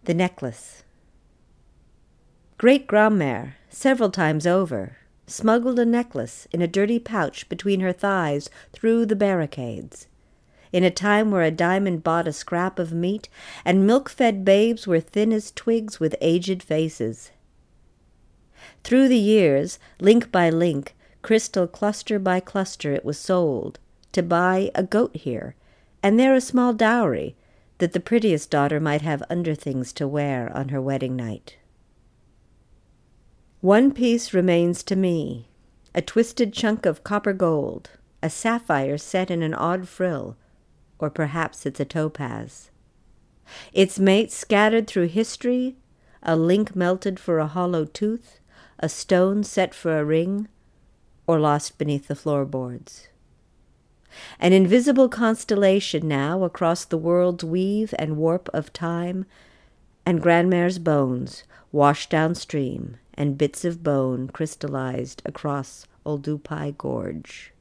The necklace. Great-grandmère, several times over, smuggled a necklace in a dirty pouch between her thighs through the barricades, in a time where a diamond bought a scrap of meat, and milk-fed babes were thin as twigs with aged faces. Through the years, link by link, crystal cluster by cluster, it was sold, to buy a goat here, and there a small dowry, that the prettiest daughter might have underthings to wear on her wedding night. One piece remains to me, a twisted chunk of copper gold, a sapphire set in an odd frill, or perhaps it's a topaz. Its mate scattered through history, a link melted for a hollow tooth, a stone set for a ring, or lost beneath the floorboards. An invisible constellation now across the world's weave and warp of time, and grandmare's bones washed downstream, and bits of bone crystallized across Oldupai Gorge.